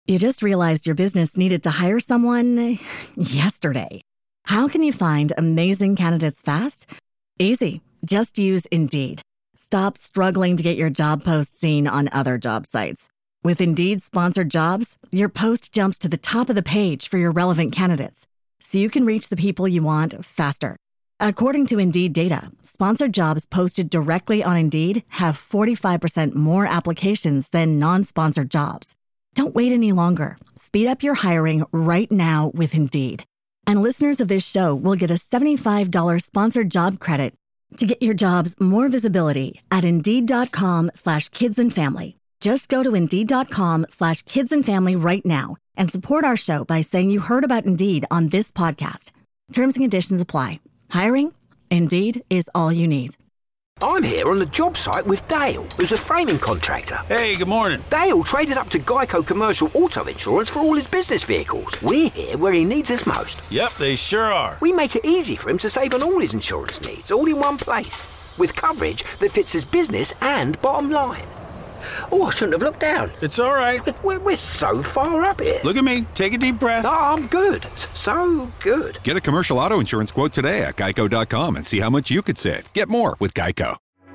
You just realized your business needed to hire someone yesterday. How can you find amazing candidates fast? Easy. Just use Indeed. Stop struggling to get your job post seen on other job sites. With Indeed sponsored jobs, your post jumps to the top of the page for your relevant candidates, so you can reach the people you want faster. According to Indeed data, sponsored jobs posted directly on Indeed have 45% more applications than non-sponsored jobs. Don't wait any longer. Speed up your hiring right now with Indeed. And listeners of this show will get a $75 sponsored job credit to get your jobs more visibility at Indeed.com/kidsandfamily. Just go to Indeed.com/kidsandfamily right now and support our show by saying you heard about Indeed on this podcast. Terms and conditions apply. Hiring? Indeed is all you need. I'm here on the job site with Dale, who's a framing contractor. Hey, good morning. Dale traded up to Geico Commercial Auto Insurance for all his business vehicles. We're here where he needs us most. Yep, they sure are. We make it easy for him to save on all his insurance needs, all in one place, with coverage that fits his business and bottom line. Oh, I shouldn't have looked down. It's all right. We're so far up here. Look at me. Take a deep breath. Oh, I'm good. So good. Get a commercial auto insurance quote today at geico.com and see how much you could save. Get more with Geico.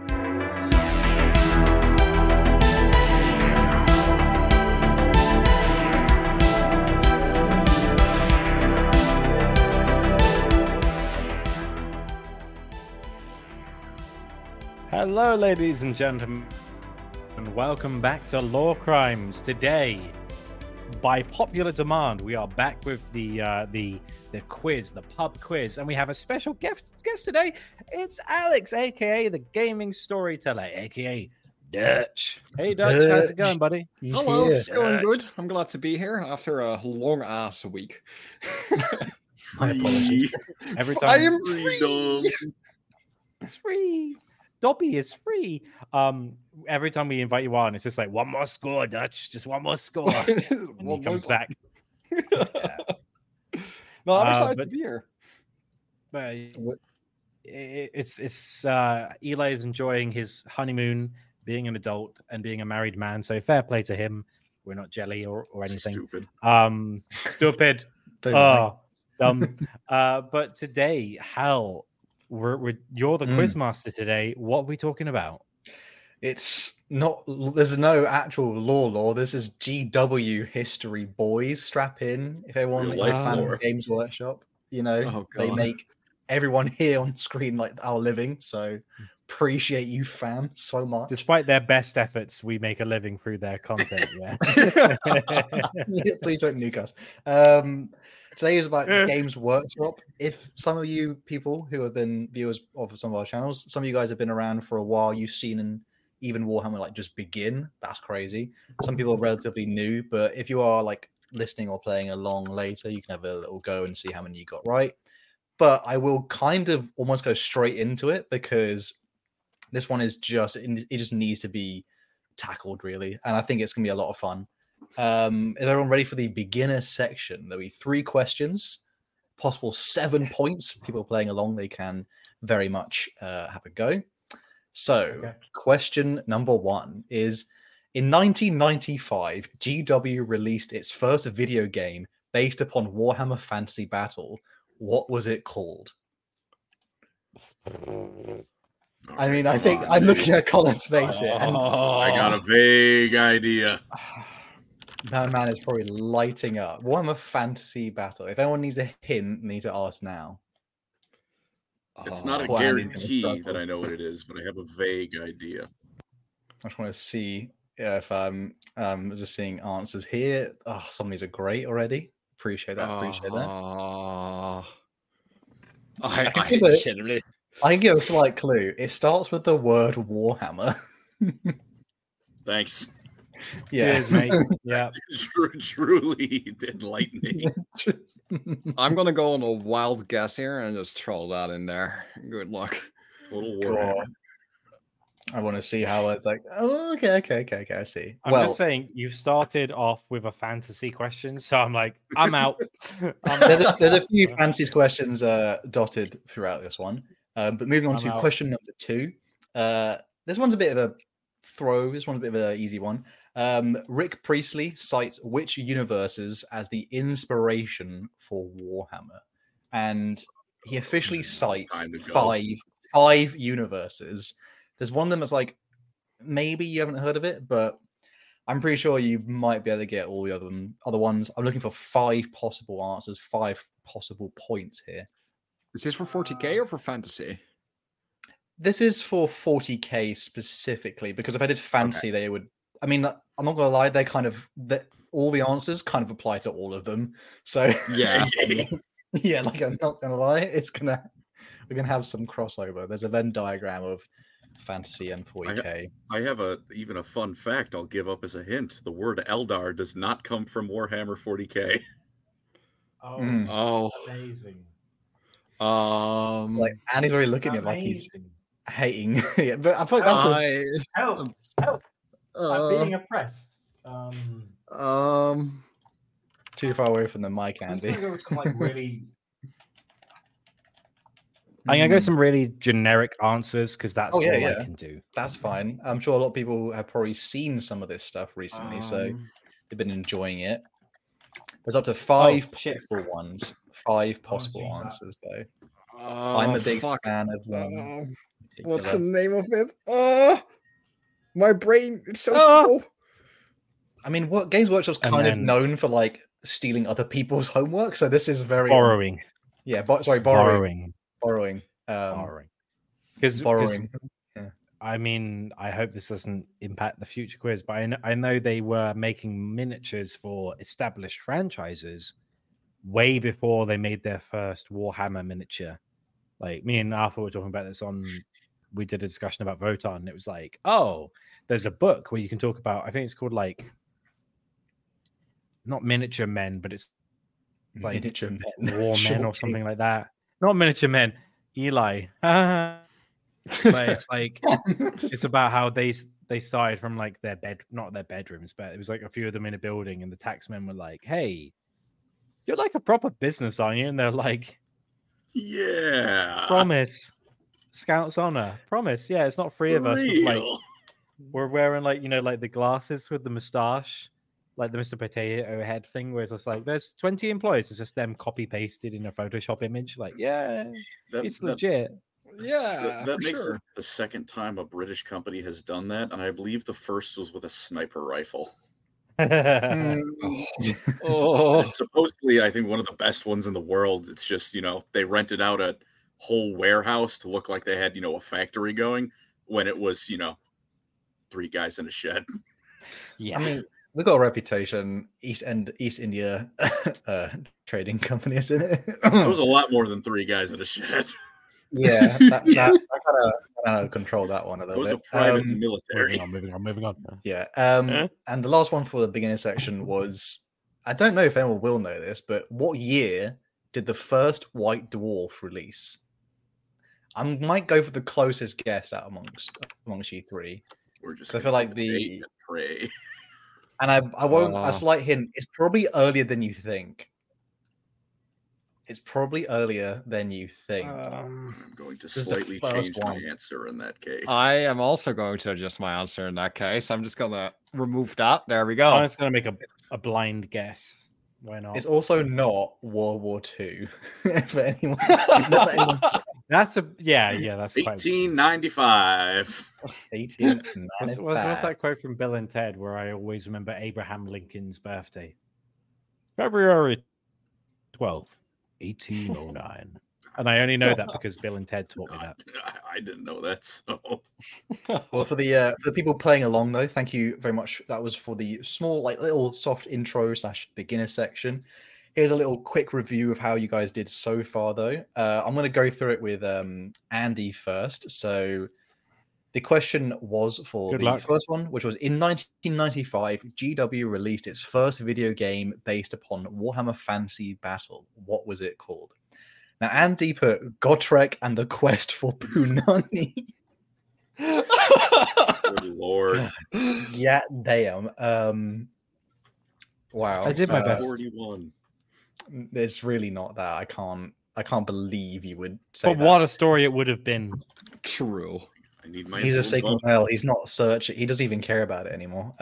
Hello, ladies and gentlemen, and welcome back to Law Crimes. Today, by popular demand, we are back with the quiz, the pub quiz, and we have a special guest today. It's Alex, aka the gaming storyteller, aka Dutch. Hey, Dutch, how's it going, buddy? Hello, it's going good. I'm glad to be here after a long ass week. My apologies. Every time I am free. It's free. Dobby is free. Every time we invite you on, it's just like one more score, Dutch. Just one more score. And he comes back. No, I'm excited to be here. But it's Eli is enjoying his honeymoon, being an adult and being a married man. So fair play to him. We're not jelly or anything. Stupid. Stupid. Oh, dumb. But today, Hal. You're the quizmaster today. What are we talking about? It's not. There's no actual law. This is GW history, boys. Strap in if everyone is a fan of Games Workshop. You know they make everyone here on screen like our living. So appreciate you, fam, so much. Despite their best efforts, we make a living through their content. Yeah. Please don't nuke us. Today is about Games Workshop. If some of you people who have been viewers of some of our channels, some of you guys have been around for a while, you've seen even Warhammer like just begin. That's crazy. Some people are relatively new, but if you are like listening or playing along later, you can have a little go and see how many you got right. But I will kind of almost go straight into it because this one is just, it just needs to be tackled really. And I think it's going to be a lot of fun. Is everyone ready for the beginner section? There'll be 3 questions, possible 7 points. People playing along, they can very much have a go. So, Question number 1 is: in 1995, GW released its first video game based upon Warhammer Fantasy Battle. What was it called? I mean, I think I'm looking at Colin's face here. And I got a vague idea. That man is probably lighting up. Warhammer Fantasy Battle. If anyone needs a hint, need to ask now. It's not a guarantee that I know what it is, but I have a vague idea. I just want to see if I'm just seeing answers here. Oh, some of these are great already. Appreciate that. I can give a slight clue. It starts with the word Warhammer. Thanks. Yeah, cheers, mate. Yeah, truly enlightening. I'm gonna go on a wild guess here and just throw that in there. Good luck. Total Warhammer. I want to see how it's like. Oh, okay. I see. I'm just saying you've started off with a fantasy question, so I'm like, I'm out. There's a few fantasy questions dotted throughout this one, but moving on to question number 2. This one's a bit of a throw this one a bit of an easy one. Rick Priestley cites which universes as the inspiration for Warhammer, and he officially cites five universes. There's one of them that's like maybe you haven't heard of it, but I'm pretty sure you might be able to get all the other ones. I'm looking for 5 possible answers, 5 possible points here. Is this for 40k or for fantasy? This is for 40k specifically, because if I did fantasy, they would. I mean, I'm not gonna lie, they kind of all the answers kind of apply to all of them. So yeah, yeah, like I'm not gonna lie, we're gonna have some crossover. There's a Venn diagram of fantasy and 40k. I have even a fun fact I'll give up as a hint. The word Eldar does not come from Warhammer 40k. Oh, amazing. Like Andy's already looking at me like he's hating. Yeah, but I feel like that's help. I'm being oppressed. Too far away from the mic, Andy. I'm gonna go with some really generic answers because that's all I can do. That's fine. I'm sure a lot of people have probably seen some of this stuff recently, so they've been enjoying it. There's up to 5 possible ones. 5 possible answers, though. I'm a big fan of one. What's the name of it? My brain, it's so slow. I mean, Games Workshop's kind of known for like stealing other people's homework, so this is very borrowing. Yeah, borrowing. Borrowing. Because yeah. I mean, I hope this doesn't impact the future quiz, but I know they were making miniatures for established franchises way before they made their first Warhammer miniature. Like me and Arthur were talking about this we did a discussion about Votann, and it was like, oh, there's a book where you can talk about, I think it's called like, not Miniature Men, but it's like Miniature Men. War Men or something like that. Not Miniature Men, Eli. But it's like, it's about how they started from like not their bedrooms, but it was like a few of them in a building, and the taxmen were like, hey, you're like a proper business, aren't you? And they're like, yeah, promise, Scouts honor, promise. Yeah, it's not 3 of us. With, like, we're wearing like like the glasses with the moustache, like the Mr. Potato Head thing, where it's just like there's 20 employees. It's just them copy pasted in a Photoshop image. Like, yeah, it's legit. Yeah, that makes it the second time a British company has done that, and I believe the first was with a sniper rifle. Supposedly, I think one of the best ones in the world. It's just they rented out a whole warehouse to look like they had a factory going when it was 3 guys in a shed. Yeah, I mean, we've got a reputation. East India trading company, isn't it? It was a lot more than 3 guys in a shed. Yeah, I kind of control that one a little bit. It was a private military. Moving on. Yeah. And the last one for the beginner section was, I don't know if anyone will know this, but what year did the first White Dwarf release? I might go for the closest guess out amongst you 3. We're just. I feel like pray. And I won't. A slight hint. It's probably earlier than you think. I'm going to slightly change my answer in that case. I am also going to adjust my answer in that case. I'm just going to remove that. There we go. I'm just going to make a blind guess. Why not? It's also not World War II. For anyone. That's that's 1895. 1895. What's that quote from Bill and Ted where I always remember Abraham Lincoln's birthday? February 12th. 1809, and I only know that because Bill and Ted taught me that. I didn't know that. So, well, for the people playing along though, thank you very much. That was for the small, like little soft intro / beginner section. Here's a little quick review of how you guys did so far, though. I'm going to go through it with Andy first. So the question was for first one, which was in 1995, GW released its first video game based upon Warhammer Fantasy Battle. What was it called? Now, Andy put Gotrek and the Quest for Punani. Good Lord. Yeah, damn. Wow. I did my best. 41. It's really not that. I can't believe you would say but that. What a story it would have been. True. I need my. He's a insulin signal pump. hell. He's not searching. He doesn't even care about it anymore.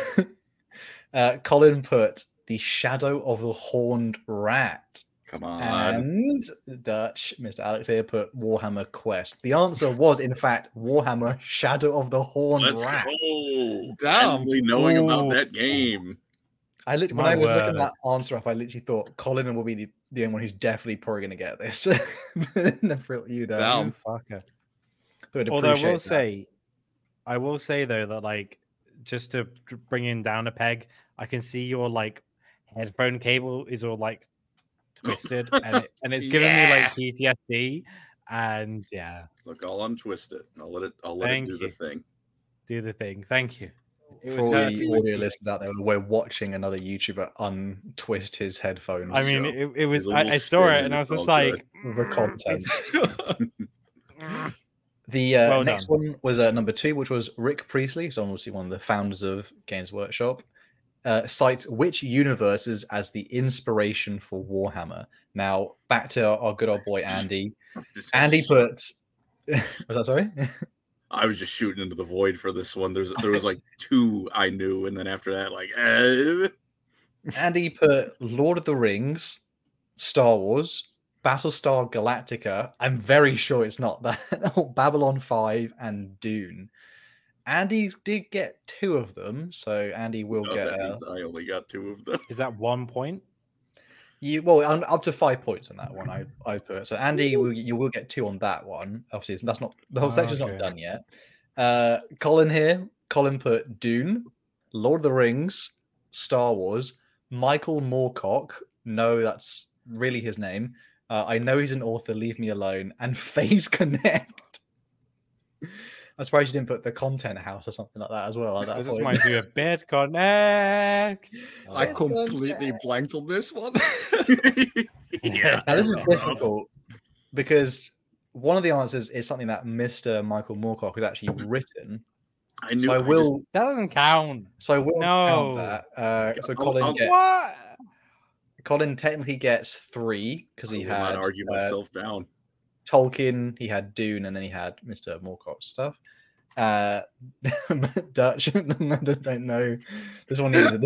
Colin put the Shadow of the Horned Rat. Come on. And Dutch, Mr. Alex here, put Warhammer Quest. The answer was, in fact, Warhammer Shadow of the Horned Let's Rat. go. Damn. Finally knowing about Ooh. that game. When My I was looking word. that answer up, I literally thought Colin will be the only one who's definitely probably going to get this. Never you know. Damn. Fucker. Would Although appreciate I will say though that like just to bring him down a peg, I can see your like headphone cable is all like twisted and it's giving me like PTSD. And yeah, Look, I'll untwist it. And I'll let it Thank do the you. thing. do the thing. Thank you. It For was all hurting the my audio feet. listeners out there, we're watching another YouTuber untwist his headphones. I mean, So, it was. there's a little I saw spin it and and I was it's just all like, the content. it's- The Well next done. one was number 2, which was Rick Priestley, so obviously one of the founders of Games Workshop, cites which universes as the inspiration for Warhammer. Now, back to our good old boy Andy. Andy put... was that sorry? I was just shooting into the void for this one. There was like 2 I knew, and then after that, like, Andy put Lord of the Rings, Star Wars, Battlestar Galactica. I'm very sure it's not that. Babylon 5 and Dune. Andy did get 2 of them, so Andy will no, get that means I only got 2 of them. Is that 1 point? up to 5 points on that one. I put so Andy, you will get 2 on that one. Obviously, that's not the whole section's not Okay. done yet. Colin here. Colin put Dune, Lord of the Rings, Star Wars, Michael Moorcock. No, that's really his name. I know he's an author. Leave me alone. And Phase Connect. I'm surprised you didn't put the Content House or something like that as well. At I that just point. might do a bed connect. I completely blanked on this one. Yeah. Now, this is rough. difficult because one of the answers is something that Mr. Michael Moorcock has actually written. I knew. So I will. That doesn't count. So I will No. count that. So I'll- Colin technically gets 3 because I he will not had argue myself down. Tolkien, he had Dune, and then he had Mr. Moorcock's stuff. Dutch, I don't know. This one needed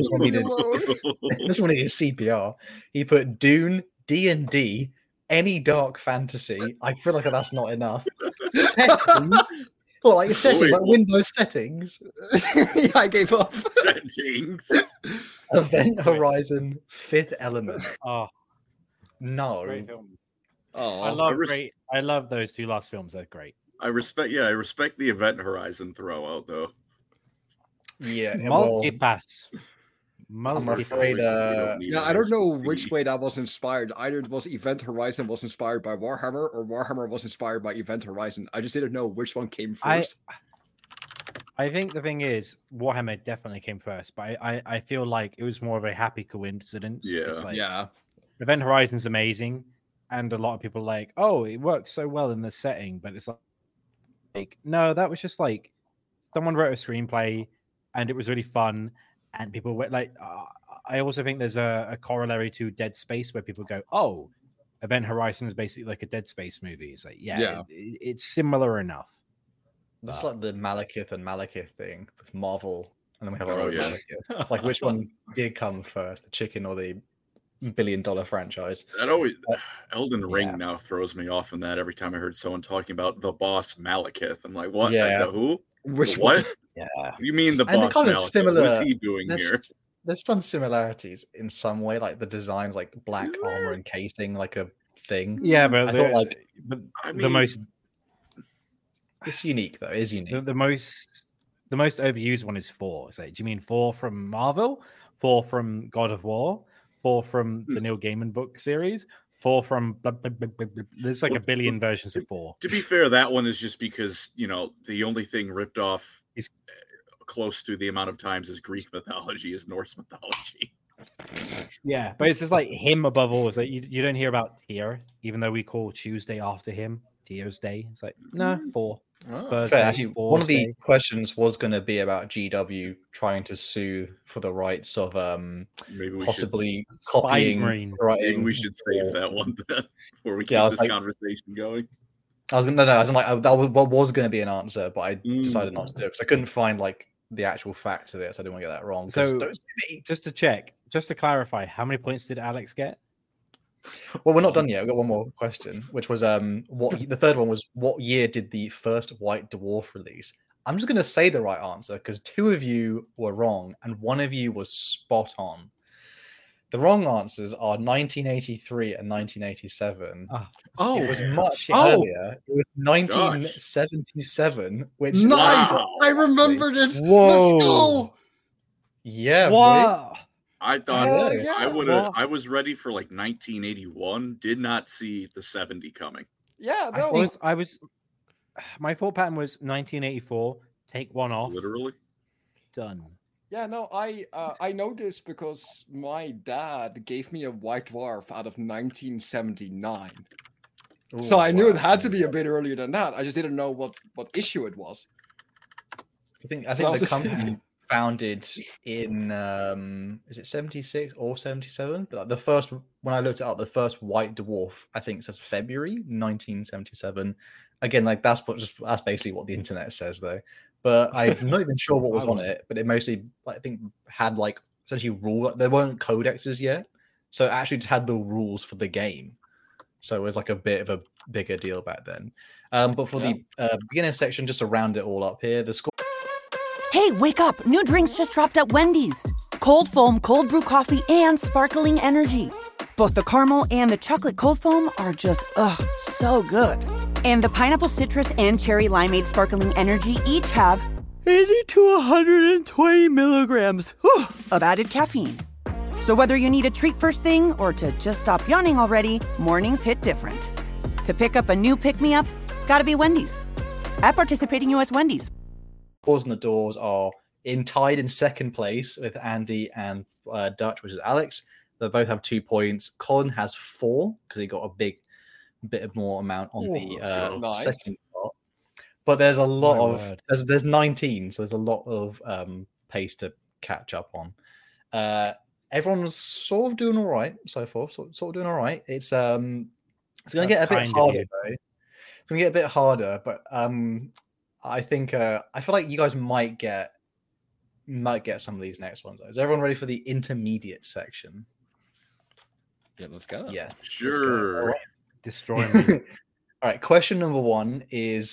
CPR. He put Dune, D&D, any dark fantasy. I feel like that's not enough. Settings. Well, like settings, Wait, like what? Windows settings. Yeah, I gave up. Settings. Event Horizon, Fifth Element. Oh, No. great films. Oh, I love those 2 last films. They're great. I respect the Event Horizon throwout though. Yeah. Well, Multipass. I'm afraid. yeah, I don't know which way that was inspired. Either it was Event Horizon was inspired by Warhammer, or Warhammer was inspired by Event Horizon. I just didn't know which one came first. I think the thing is, Warhammer definitely came first, but I feel like it was more of a happy coincidence. Yeah. It's like, Yeah, Event Horizon's amazing, and a lot of people are like, oh, it works so well in this setting, but it's like no, that was just like someone wrote a screenplay, and it was really fun, and people were like, I also think there's a corollary to Dead Space where people go, oh, Event Horizon is basically like a Dead Space movie. It's like, Yeah. it's similar enough. It's like the Malekith and Malekith thing with Marvel, and then we have our Oh, own yeah. Malekith. Like, which one did come first, the chicken or the billion-dollar franchise? That always Elden Ring yeah. now throws me off in that every time I heard someone talking about the boss Malekith. I'm like, what? Yeah. The who? which The what? Yeah. You mean the And they're boss kind of Malekith? similar. What's he doing here? There's some similarities in some way, like the designs, like black Is there? armor encasing, like a thing. Yeah, but I thought, like, I the most it's unique though. It is unique. the most overused one is 4. It's like, do you mean 4 from Marvel, 4 from God of War, 4 from the Neil Gaiman book series, 4 from blah, blah, blah, blah, blah. There's like a billion versions of 4. To be fair, that one is just because the only thing ripped off Is- close to the amount of times as Greek mythology is Norse mythology. Yeah, but it's just like him above all. It's like you don't hear about Tyr, even though we call Tuesday after him Tyr's Day. It's like no 4. Oh. Thursday, Fair, actually, one of the Thursday. questions was going to be about GW trying to sue for the rights of Maybe we possibly Spies copying, Marine. Maybe writing. we should save that one then, before we keep Yeah, I was this like- conversation going. I was gonna, no, I was like, that was what was going to be an answer, but I decided not to do it because I couldn't find like the actual facts of it, so I didn't want to get that wrong. So, just to check, just to clarify, how many points did Alex get? Well, we're not done yet. We've got one more question, which was what the third one was, what year did the first White Dwarf release? I'm just going to say the right answer because 2 of you were wrong and 1 of you was spot on. The wrong answers are 1983 and 1987. Oh, it was much earlier. It was 1977, which nice. I remembered it. Whoa. Let's go. Yeah. Wow. I thought I would have. I was ready for like 1981. Did not see the 70 coming. Yeah, no. I was. My thought pattern was 1984. Take 1 off. Literally. Done. Yeah, no, I know this because my dad gave me a White Dwarf out of 1979. Ooh, so I knew it had to be a bit earlier than that. I just didn't know what issue it was. I think the company founded in is it 76 or 77? But the first, when I looked it up, the first White Dwarf, I think it says February 1977. Again, like that's basically what the internet says though. But I'm not even sure what was on it. But it mostly, I think, had like essentially rule. There weren't codexes yet, so it actually just had the rules for the game. So it was like a bit of a bigger deal back then. But for the beginner section, just to round it all up here, the score. Hey, wake up! New drinks just dropped at Wendy's. Cold foam, cold brew coffee, and sparkling energy. Both the caramel and the chocolate cold foam are just so good. And the pineapple citrus and cherry limeade sparkling energy each have 80 to 120 milligrams of added caffeine. So whether you need a treat first thing or to just stop yawning already, mornings hit different. To pick up a new pick-me-up, gotta be Wendy's. At participating U.S. Wendy's. Scores on the doors are tied in second place with Andy and Dutch, which is Alex. They both have 2 points. Colin has 4 because he got a bit more amount on the second part. But there's a lot there's 19, so there's a lot of pace to catch up on. Everyone's sort of doing all right so far. Sort of doing all right. It's going to get a bit harder though. It's going to get a bit harder, but I think I feel like you guys might get some of these next ones. Is everyone ready for the intermediate section? Yeah, let's go. Yeah, sure. All right. Destroy me. All right. Question number 1 is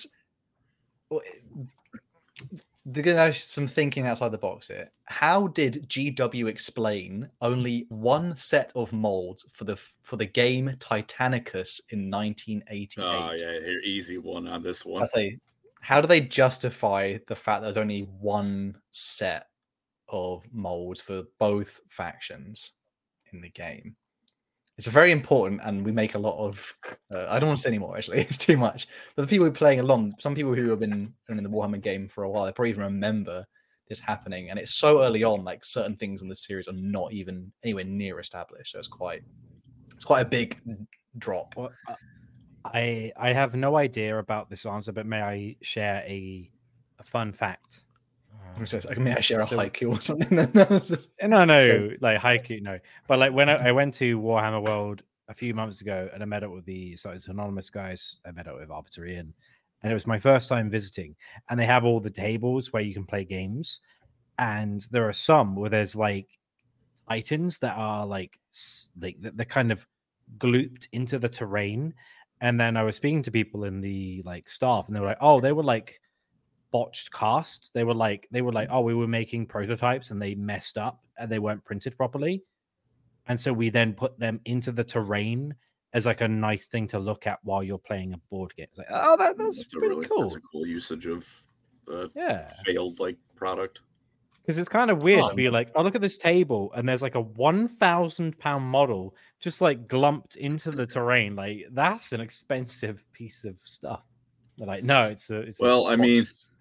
they're going to have some thinking outside the box here. How did GW explain only 1 set of molds for the game Titanicus in 1988? Oh yeah, here, easy one on this one. I say, how do they justify the fact there's only 1 set of molds for both factions in the game? It's very important, and we make a lot of. I don't want to say anymore. Actually, it's too much. But the people who are playing along, some people who have been in the Warhammer game for a while, they probably even remember this happening. And it's so early on, like certain things in the series are not even anywhere near established. So it's quite a big drop. Well, I have no idea about this answer, but may I share a fun fact? May I share a haiku or something? No, like haiku, no. But like when I went to Warhammer World a few months ago and I met up with it's anonymous guys. I met up with Arbitorian, and it was my first time visiting. And they have all the tables where you can play games, and there are some where there's like items that are like they're kind of glooped into the terrain. And then I was speaking to people in the like staff, and they were like, "Oh, they were like botched casts. They were like, oh, we were making prototypes and they messed up and they weren't printed properly, and so we then put them into the terrain as like a nice thing to look at while you're playing a board game." It's like, oh, that's pretty cool. That's a cool usage of failed like product. Because it's kind of weird to be like, oh, look at this table, and there's like a 1,000-pound model just like glumped into the terrain. Like that's an expensive piece of stuff. They're like, no, it's well, I mean,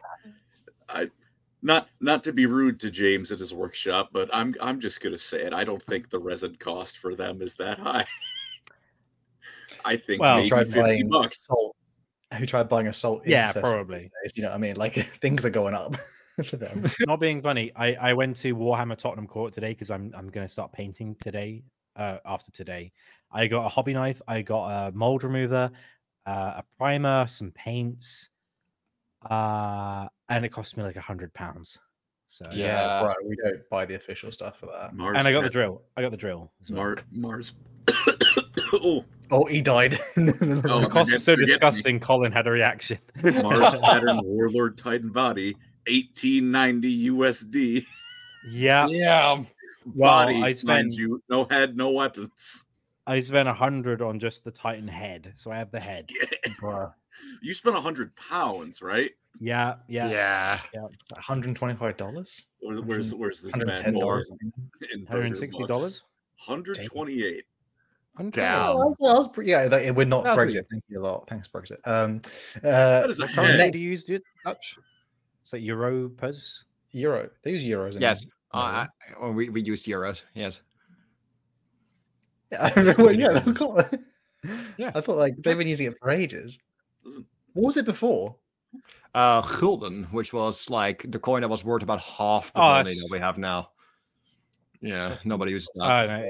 not to be rude to James at his workshop, but I'm just gonna say it. I don't think the resin cost for them is that high. I think maybe $50. Who tried buying a salt? Yeah, probably. You know what I mean? Like things are going up for them. Not being funny, I went to Warhammer Tottenham Court today because I'm going to start painting today. After today, I got a hobby knife, I got a mold remover, a primer, some paints, and it cost me like £100. So Yeah. Right. We don't buy the official stuff for that. Mars and I got the Pet- drill. I got the drill. as well. Mars. Oh, He died. Oh, The cost was so forget me. disgusting. Colin had a reaction. Mars Pattern Warlord Titan Body, 1890 USD. Yeah. Yeah. Well, Body, I mind spent you, no head, no weapons. I spent 100 on just the Titan head, so I have the head. Bruh. You spent £100, right? Yeah. $125. Where's this bad $110. boy? In burger $160. bucks? 128. Damn. That was pretty, yeah, we're not That's Brexit. pretty- Thank you a lot. Thanks, Brexit. That is a Currency head. do you use Dutch? It's like Europas. Euro. They use euros. in Yes. Norway. We used euros. Yes. Yeah, yeah, of course. Yeah. I thought like they've been using it for ages. What was it before? Gulden, which was like the coin that was worth about half the Oh, money that's- that we have now. Yeah, nobody uses that.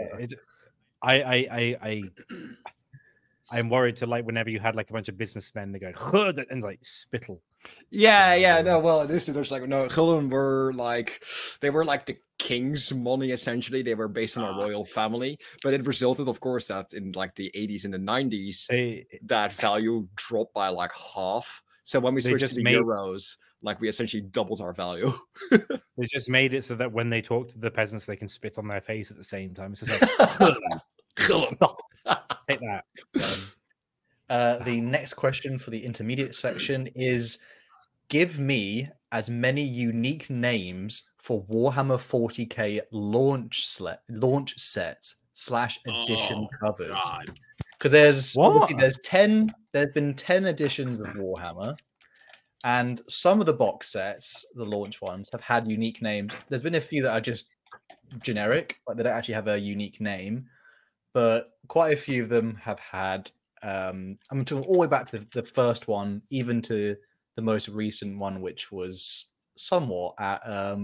I'm worried to like whenever you had like a bunch of businessmen, they go "Hud," and like spittle. Yeah, no, well, there's like no Gulden were like they were like the king's money essentially. They were based on a royal family, but it resulted, of course, that in like the 80s and the 90s, that value dropped by like half. So when we They switched just to the made- euros, like we essentially doubled our value. They just made it so that when they talk to the peasants, they can spit on their face at the same time. It's just like, take that. The next question for the intermediate section is: give me as many unique names for Warhammer 40k launch sets / edition covers. God. Because there's What? obviously there's 10. There's been 10 editions of Warhammer, and some of the box sets, the launch ones, have had unique names. There's been a few that are just generic, like they don't actually have a unique name, but quite a few of them have had. I'm talking all the way back to the first one, even to the most recent one, which was somewhat at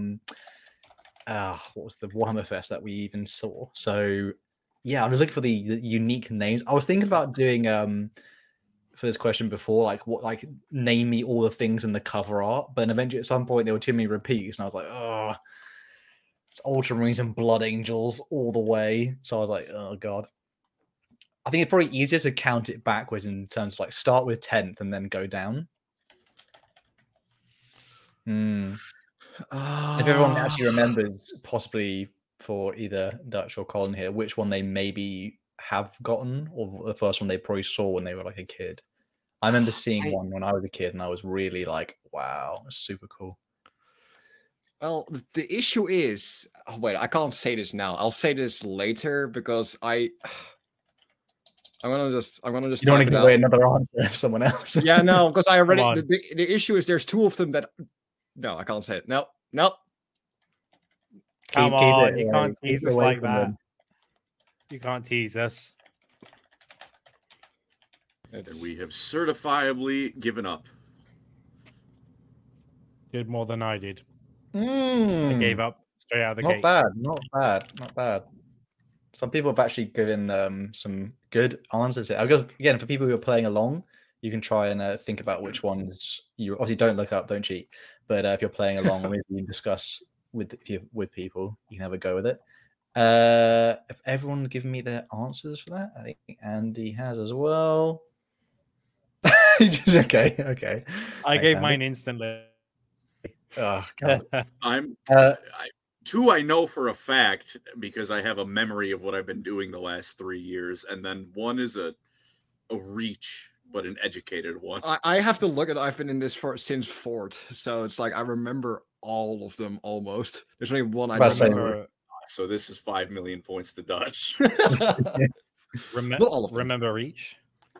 what was the Warhammer Fest that we even saw. So yeah, I'm just looking for the unique names. I was thinking about doing for this question before, like name me all the things in the cover art, but then eventually at some point there were too many repeats, and I was like, oh, it's Ultramarines and Blood Angels all the way. So I was like, oh god. I think it's probably easier to count it backwards in terms of like start with 10th and then go down. If everyone actually remembers, possibly for either Dutch or Colin here, which one they maybe have gotten, or the first one they probably saw when they were like a kid. I remember seeing one when I was a kid, and I was really like, "Wow, it's super cool." Well, the issue is, oh, wait, I can't say this now. I'll say this later because I'm gonna just. You don't want to type give it away out. another answer of someone else. Yeah, no, because I already. on. The issue is there's two of them that. No, I can't say it. No. Come Keep on, it you away, can't keep tease it us away like from that. them. You can't tease us. And we have certifiably given up. Did more than I did. I gave up straight out of the Not gate. bad, not bad. Some people have actually given some good answers here. I guess again, for people who are playing along, you can try and think about which ones you obviously don't look up, don't cheat. But if you're playing along, or if you discuss with people, you can have a go with it. If everyone given me their answers for that, I think Andy has as well. Just, okay. I Thanks, gave Andy. mine instantly. Oh god. Two I know for a fact because I have a memory of what I've been doing the last 3 years, and then one is a reach, but an educated one. I have to look at. I've been in this since Fort, so it's like I remember all of them almost. There's only one I don't remember. So this is 5 million points to Dutch. Not all of them. Remember Reach?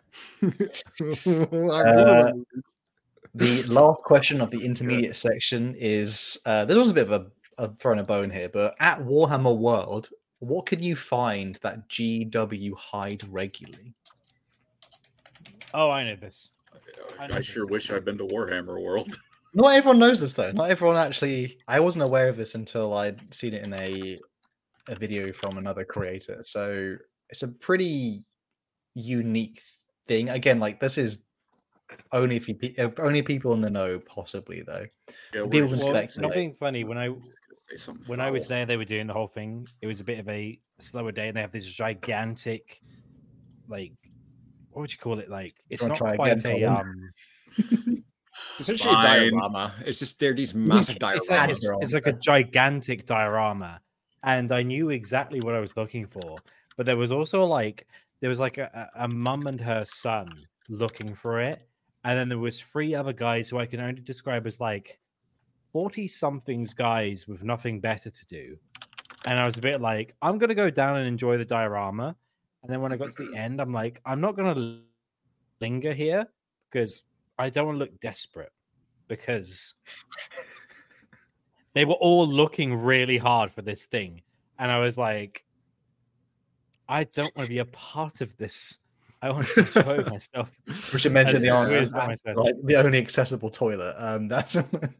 The last question of the intermediate section is this was a bit of a throwing a bone here, but at Warhammer World, what can you find that GW hide regularly? Oh, I know this. I sure wish I'd been to Warhammer World. Not everyone knows this though. Not everyone actually. I wasn't aware of this until I'd seen it in a video from another creator. So it's a pretty unique thing. Again, like this is only if only people in the know, possibly though. Yeah, People can Well, speculate. something funny when I was foul. there, they were doing the whole thing. It was a bit of a slower day, and they have this gigantic, like, what would you call it? Like, it's wanna not try quite again, a Colin? It's essentially a diorama. It's just they're these massive dioramas. it's like a gigantic diorama, and I knew exactly what I was looking for. But there was also like a mum and her son looking for it, and then there was 3 other guys who I can only describe as like 40-somethings guys with nothing better to do. And I was a bit like, I'm gonna go down and enjoy the diorama. And then when I got to the end, I'm like, I'm not gonna linger here because I don't want to look desperate, because they were all looking really hard for this thing. And I was like, I don't want to be a part of this. I want to enjoy myself. We should mention the answer. That's Like the only accessible toilet. That's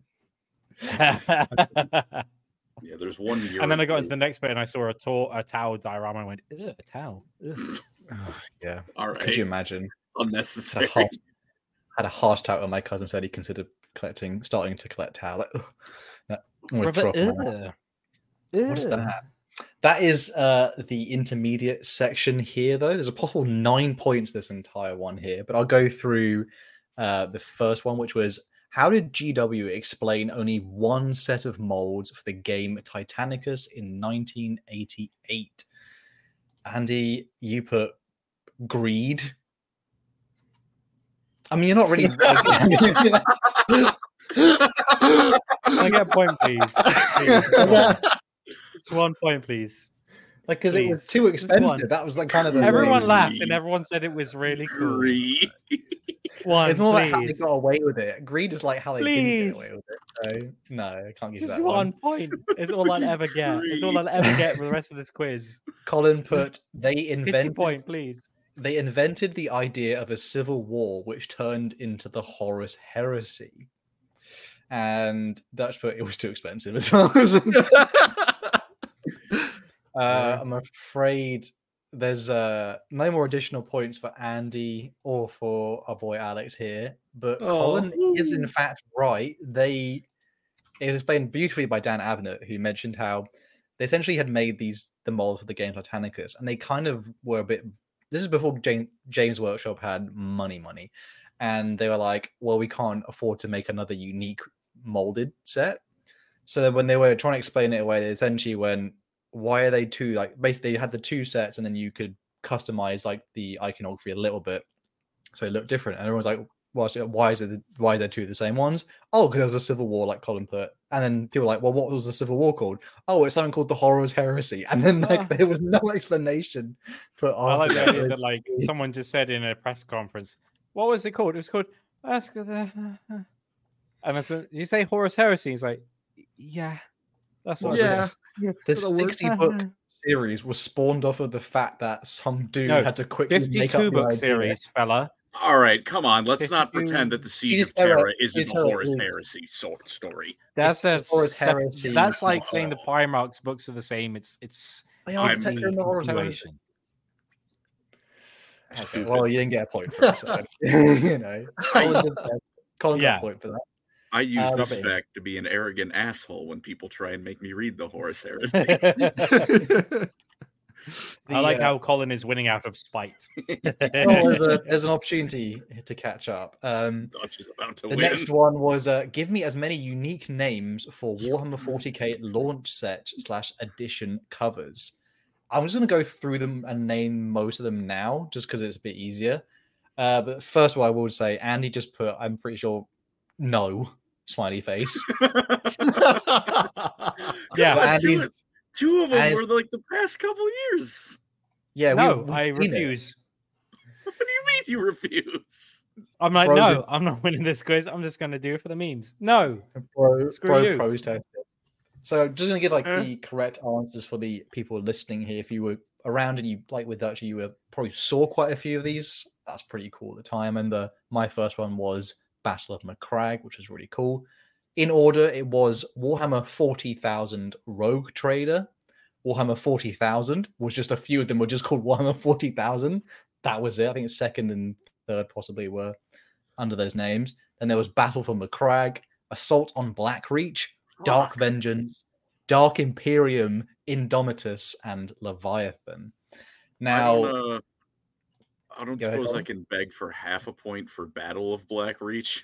Yeah, there's one year. And then I got into the next bit and I saw a towel diorama and I went, ugh, a towel. Ugh. yeah. All right. Could you imagine? Unnecessary. Had a harsh chat when my cousin said he considered starting to collect towel. Like, that almost threw off my mouth. What is that? That is the intermediate section here, though. There's a possible 9 points this entire one here, but I'll go through the first one, which was, how did GW explain only one set of molds for the game Titanicus in 1988? Andy, you put greed. I mean, you're not really. Can I get a point, please? It's 1 point, please. Like, because it was too expensive. That was like kind of the everyone laughed and everyone said it was really cool. It's more like how they got away with it. Greed is like how they didn't get away with it. So no, I can't use Just that. 1 point is all I'll ever get. It's all I'll ever get for the rest of this quiz. Colin put they invented point, please. They invented the idea of a civil war, which turned into the Horus Heresy. And Dutch put it was too expensive as well. I'm afraid there's no more additional points for Andy or for our boy Alex here, but Colin is in fact right. It was explained beautifully by Dan Abnett, who mentioned how they essentially had made the molds for the game Titanicus, and they kind of were a bit. This is before James Workshop had money, and they were like, well, we can't afford to make another unique molded set. So then when they were trying to explain it away, they essentially went, why are they two? Like, basically, you had the 2 sets, and then you could customize like the iconography a little bit, so it looked different. And everyone's like, well, so why is there 2 of the same ones? Oh, because there was a civil war, like Colin put. And then people were like, well, what was the civil war called? Oh, it's something called the Horus Heresy. And then like there was no explanation for. I like the idea that like someone just said in a press conference, what was it called? It was called. And I said, did you say Horus Heresy? He's like, yeah, that's what. Yeah. This 60-book series was spawned off of the fact that some dude had to quickly make up the 52-book series, fella. All right, come on. Let's not pretend that the Siege of Terra isn't a Horus Heresy story. That's Horus Heresy. That's like saying the Primarch's books are the same. It's continuation. Okay, well, you didn't get a point for that. So, Colin got a point for that. I use this fact to be an arrogant asshole when people try and make me read the Horus Heresy. I like how Colin is winning out of spite. There's an opportunity to catch up. Dutch is about to win. The next one was give me as many unique names for Warhammer 40k launch set / edition covers. I'm just going to go through them and name most of them now, just because it's a bit easier. But first of all, I will say Andy just put, I'm pretty sure, no smiley face. Yeah, two of them were like the past couple years. Yeah, no, I refuse. What do you mean you refuse? I'm like, no, I'm not winning this quiz. I'm just going to do it for the memes. No, screw you. Protested. So I'm just going to give like the correct answers for the people listening here. If you were around and you, like with Dutch, you probably saw quite a few of these. That's pretty cool at the time. And my first one was Battle of Macragge, which was really cool. In order, it was Warhammer 40,000 Rogue Trader. Warhammer 40,000 was just a few of them were just called Warhammer 40,000. That was it. I think it's second and third possibly were under those names. Then there was Battle for Macragge, Assault on Blackreach, Dark Vengeance, Dark Imperium, Indomitus, and Leviathan. Now, I don't suppose I can beg for half a point for Battle of Blackreach.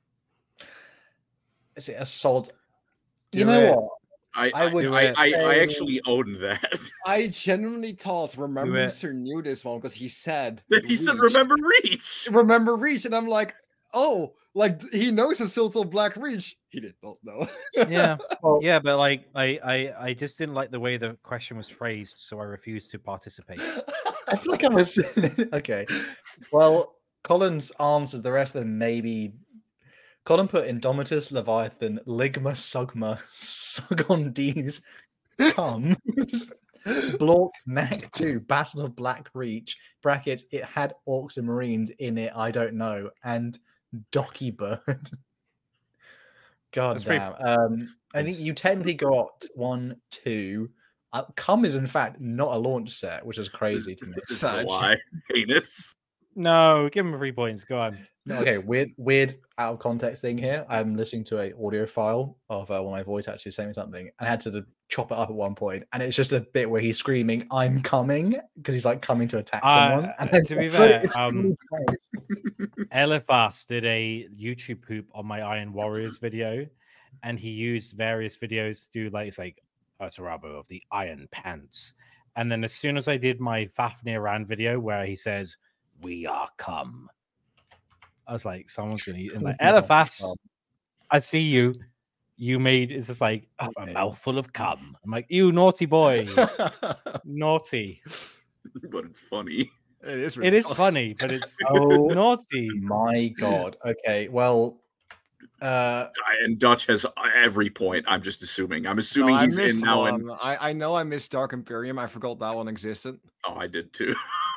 Is it Assault? You know what? I actually own that. I genuinely thought Remember knew this one because he said Remember Reach. Remember Reach, and I'm like, oh, like he knows Assault on Blackreach. He did not know. Yeah, yeah, but like I just didn't like the way the question was phrased, so I refused to participate. I feel like I was okay. Well, Colin's answers, the rest of them maybe. Colin put Indomitus, Leviathan, Ligma, Sugma, Sugondese, Come, Blork, Knack 2, Battle of Blackreach, brackets, it had Orcs and Marines in it, I don't know, and Docky Bird. God That's damn. I think you technically got 1, 2. Come is in fact not a launch set, which is crazy to me. This is a lie. Heinous. No, give him 3 points. Go on. Okay, weird out of context thing here. I'm listening to an audio file of one of my voice actually saying something, and I had to chop it up at one point, and it's just a bit where he's screaming, "I'm coming," because he's like coming to attack someone. And to be fair, Eliphas did a YouTube poop on my Iron Warriors video, and he used various videos to do like it's like Otarabo of the Iron Pants, and then as soon as I did my Fafnir Rand video where he says, "We are come," I was like, someone's gonna eat. And like, Eliphas, I see you. You made it's just like a mouthful of cum. I'm like, you naughty boy, naughty. But it's funny. It is funny, but it's naughty. My God. Okay, well, and Dutch has every point. I'm just assuming. I'm assuming he's in now. And I know I missed Dark Imperium. I forgot that one existed. Oh, I did too.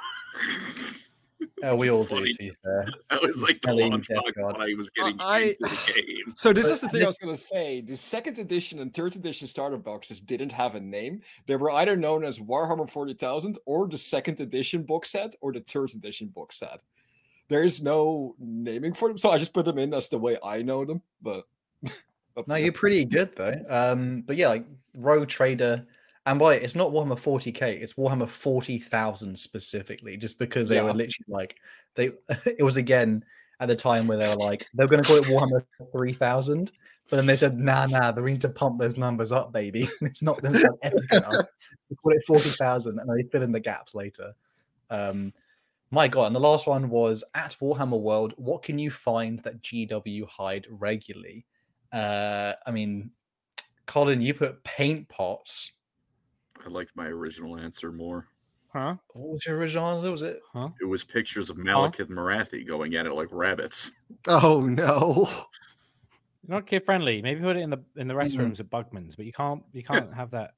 We all do, to be fair. I was like the long when I was getting into the game. So this is the thing I was going to say. The 2nd edition and 3rd edition starter boxes didn't have a name. They were either known as Warhammer 40,000 or the 2nd edition box set or the 3rd edition box set. There is no naming for them, so I just put them in as the way I know them. But no, you're pretty good though. But yeah, like Rogue Trader. And why it's not Warhammer 40k, it's Warhammer 40,000 specifically, just because they were literally like it was again at the time where they were like they're going to call it Warhammer 3,000, but then they said nah, we need to pump those numbers up, baby. It's not epic enough. They call it 40,000, and they fill in the gaps later. My God, and the last one was at Warhammer World. What can you find that GW hide regularly? I mean, Colin, you put paint pots. I liked my original answer more. Huh? What was your original answer? Was it? Huh? It was pictures of Malekith Marathi going at it like rabbits. Oh no! Not kid friendly. Maybe put it in the restrooms at Bugman's, but you can't have that.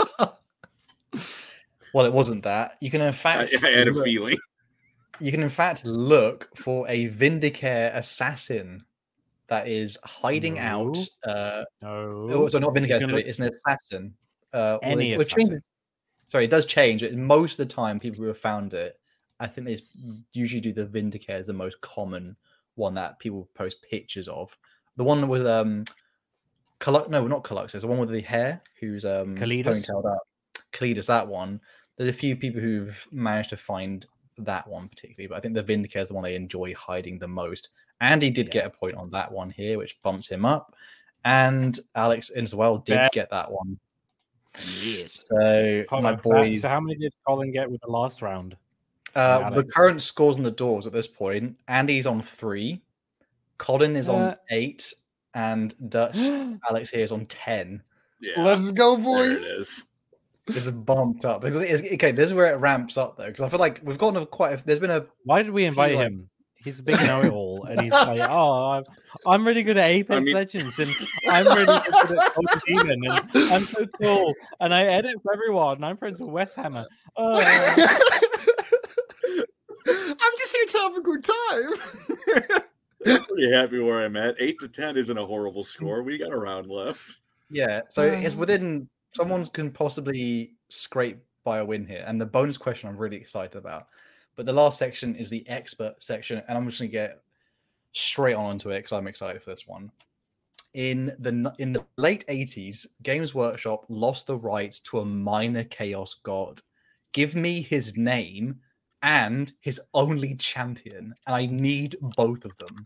Well, it wasn't that. You can in fact. I had a feeling. You can in fact look for a Vindicare assassin that is hiding out. No, so not Vindicare, it's an assassin. Any assassin. Sorry, it does change. Most of the time, people who have found it, I think they usually do the Vindicare as the most common one that people post pictures of. The one with not Caluxus, the one with the hair who's ponytailed up. Kalidas, that one. There's a few people who've managed to find that one particularly, but I think the Vindicare is the one they enjoy hiding the most. And he did get a point on that one here, which bumps him up. And Alex as well did get that one. Yes. So my boys. So how many did Colin get with the last round? The current scores on the doors at this point: Andy's on 3, Colin is on 8, and Dutch Alex here is on 10. Yeah, let's go, boys! There it is. It's bumped up. Okay, this is where it ramps up though, because I feel like we've gotten there's been a. Why did we invite him? He's a big know-it-all, and he's like, "Oh, I'm really good at Apex Legends, and I'm really good at Ultimate Demon, and I'm so cool, and I edit for everyone, and I'm friends with Wes Hammer." I'm just here to have a good time. I'm pretty happy where I'm at. 8 to 10 isn't a horrible score. We got a round left. Yeah, so it's within. Someone can possibly scrape by a win here, and the bonus question I'm really excited about. But the last section is the expert section, and I'm just going to get straight on onto it because I'm excited for this one. In the late 80s, Games Workshop lost the rights to a minor chaos god. Give me his name and his only champion, and I need both of them.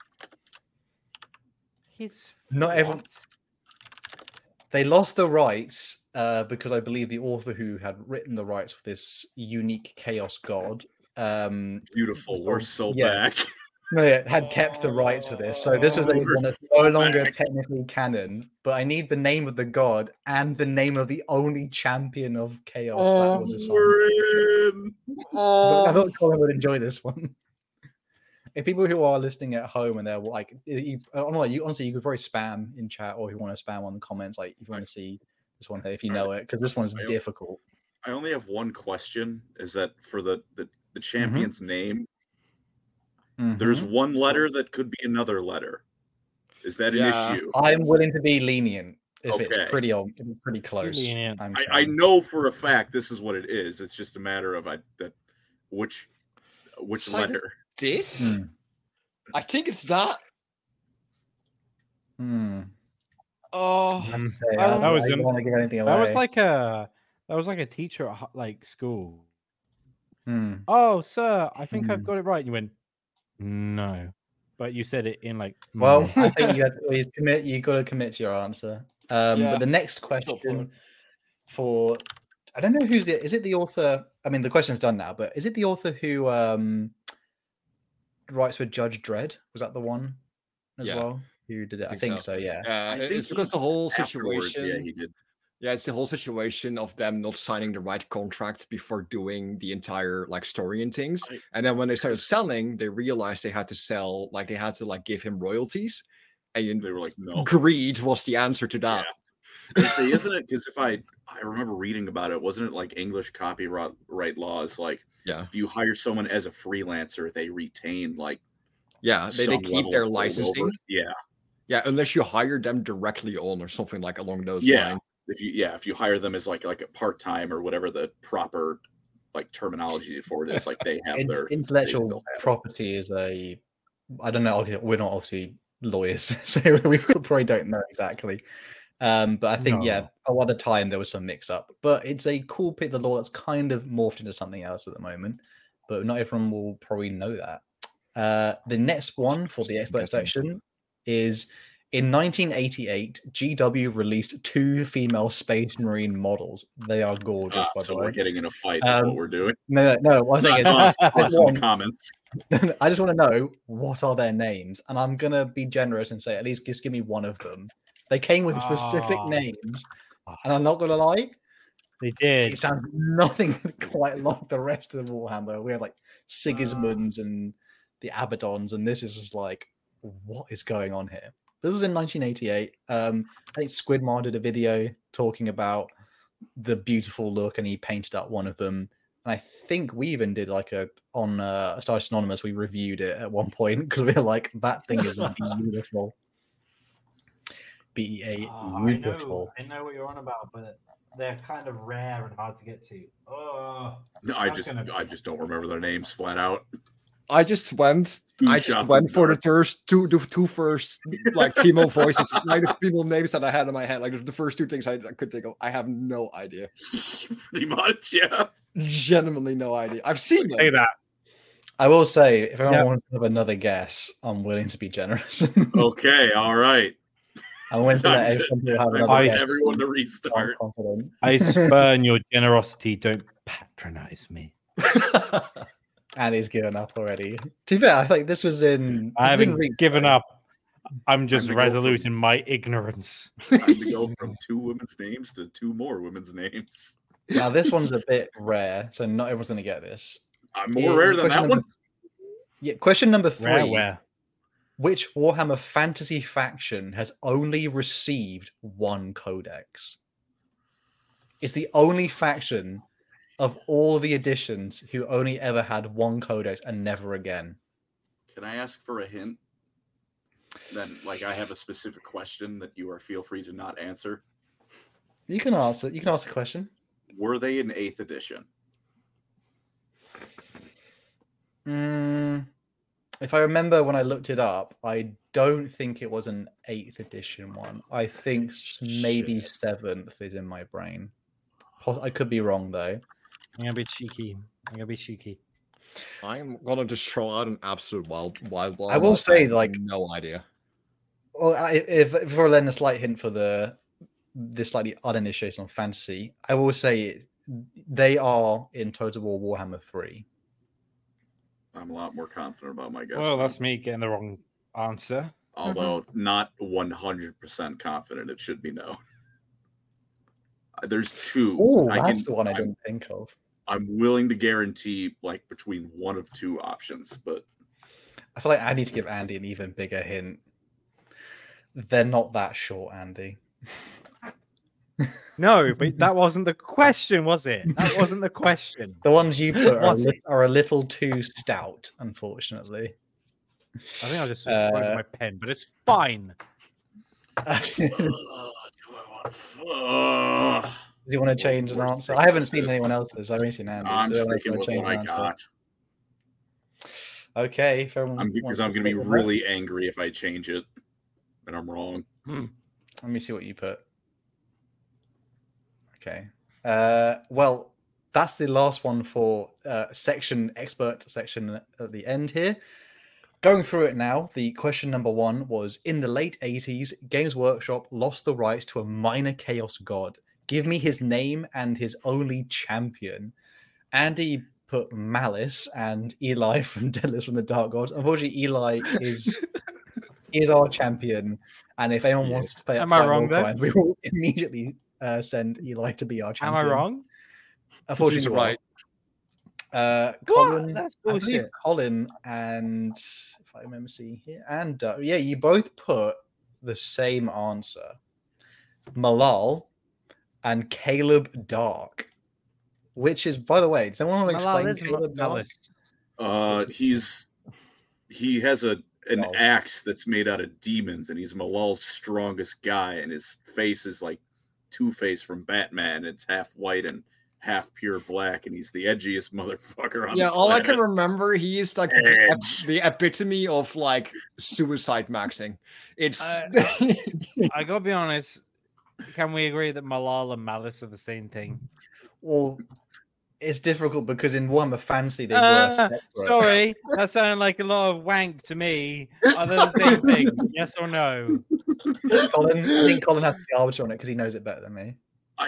Not everyone. They lost the rights because I believe the author who had written the rights for this unique chaos god. Beautiful. We're so back. No, had kept the rights for this. So this was the one that's no longer technically canon, but I need the name of the god and the name of the only champion of chaos that was assigned. I thought Colin would enjoy this one. If people who are listening at home and they're like, honestly, you could probably spam in chat, or if you want to spam on the comments, like if you want to see this one, if you know it, because this one's difficult. I only have one question: is that for the champion's name? There's one letter that could be another letter. Is that an issue? I'm willing to be lenient if it's pretty close. I know for a fact this is what it is. It's just a matter of which letter. This? I think it's that. Oh, that was like a teacher at like school. Oh, sir, I think I've got it right. And you went, no, but you said it in like. Well, I think you got to commit to your answer. But the next question for, I don't know who's is it the author? I mean, the question's done now, but is it the author who writes for Judge Dredd? Was that the one as well? Who did it? I think so. Yeah. It's because the whole situation. Yeah, he did. Yeah, it's the whole situation of them not signing the right contract before doing the entire like story and things. And then when they started selling, they realized they had to sell, like they had to give him royalties. And they were like, no. Greed was the answer to that. Yeah. See, isn't it? Because if I remember reading about it, wasn't it like English copyright laws? Like, if you hire someone as a freelancer, they retain they keep their licensing. Yeah, unless you hire them directly on or something like along those lines. If you hire them as like a part-time or whatever the proper terminology for it is, like they have their intellectual property is I don't know. We're not obviously lawyers, so we probably don't know exactly. But I think at the time there was some mix-up. But it's a cool bit of the law that's kind of morphed into something else at the moment. But not everyone will probably know that. The next one for the expert section is in 1988, GW released 2 female Space Marine models. They are gorgeous. By the way, we're getting in a fight. Is what we're doing. No. What I was saying is, awesome comments. I just want to know what are their names, and I'm gonna be generous and say at least just give me one of them. They came with specific names, and I'm not gonna lie, they did. It sounds nothing quite like the rest of the Warhammer. We have like Sigismunds and the Abaddons, and this is just like, what is going on here? This is in 1988. I think Squidmar did a video talking about the beautiful look, and he painted up one of them. And I think we even did on Star Anonymous, we reviewed it at one point because we were like, that thing is beautiful. Beautiful. I know what you're on about, but they're kind of rare and hard to get to. No, I just don't remember their names flat out. I just went for the two first female voices, the female names that I had in my head. Like the first 2 things I could think of. I have no idea. Pretty much, yeah. Genuinely no idea. I've seen them. Say that. I will say, if anyone wants to have another guess, I'm willing to be generous. Okay, all right. I went to let everyone to restart. I spurn your generosity. Don't patronize me. And he's given up already. To be fair, I think this was in. I haven't given up. I'm just resolute in my ignorance. Time to go from 2 women's names to 2 more women's names. Now this one's a bit rare, so not everyone's going to get this. I'm more rare than that one. Yeah. Question number 3. Rare. Which Warhammer Fantasy faction has only received 1 codex? It's the only faction of all the editions who only ever had 1 codex and never again. Can I ask for a hint? Then, I have a specific question that you feel free to not answer. You can ask it. You can ask a question. Were they in 8th edition? If I remember when I looked it up, I don't think it was an 8th edition one. I think maybe 7th is in my brain. I could be wrong though. I'm gonna be cheeky. I'm gonna just throw out an absolute wild one. I will say, have like, no idea. Well, if we're letting a slight hint for the slightly uninitiated on fantasy, I will say they are in Total War Warhammer 3. I'm a lot more confident about my guess. Well, that's me getting the wrong answer. Although not 100% confident, it should be no. There's 2. Oh, that's the one I didn't think of. I'm willing to guarantee like between one of 2 options, but I feel like I need to give Andy an even bigger hint. They're not that short, Andy. No, but that wasn't the question, was it? That wasn't the question. The ones you put are a little too stout, unfortunately. I think I just exploded my pen, but it's fine. Does he want to change an answer? I haven't seen anyone else's. I've only seen Andy. I'm sticking with what I got. Okay, because I'm going to be really angry if I change it and I'm wrong. Let me see what you put. Okay. Well, that's the last one for expert section at the end here. Going through it now, the question number 1 was, in the late 80s, Games Workshop lost the rights to a minor chaos god. Give me his name and his only champion. Andy put Malice and Eli from Deadless from the Dark Gods. Unfortunately, Eli is our champion. And if anyone wants to fight wrong, crimes, we will immediately send Eli to be our champion. Am I wrong? Unfortunately, right. Colin, that's bullshit. I believe Colin and, if I remember seeing here, and yeah, you both put the same answer. Malal and Caleb Dark, which is, by the way, does anyone want to explain Caleb Dark? He has an axe that's made out of demons, and he's Malal's strongest guy, and his face is like Two-Face from Batman. It's half white and half pure black, and he's the edgiest motherfucker on the all planet. I can remember, he is like the epitome of like suicide maxing. It's I gotta be honest. Can we agree that Malal and Malice are the same thing? Well, it's difficult because in Warhammer Fantasy they were separate. Sorry, that sounded like a lot of wank to me. Are they the same thing? Yes or no? Colin, I think Colin has the arbiter on it because he knows it better than me.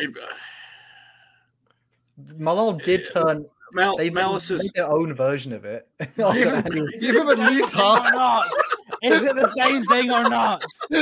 Malal did turn. Malice is made their own version of it. Give him at least half. Is it the same thing or not?